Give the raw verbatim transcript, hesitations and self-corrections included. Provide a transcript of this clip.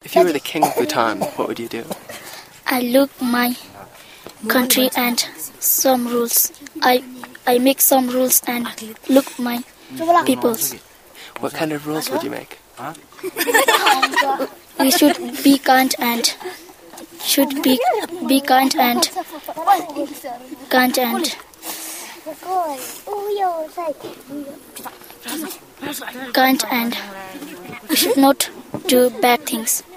If you were the king of Bhutan, what would you do? I look my country and some rules. I I make some rules and look my peoples. What kind of rules would you make? We should be kind and should be be kind and kind and kind and we should not do bad things.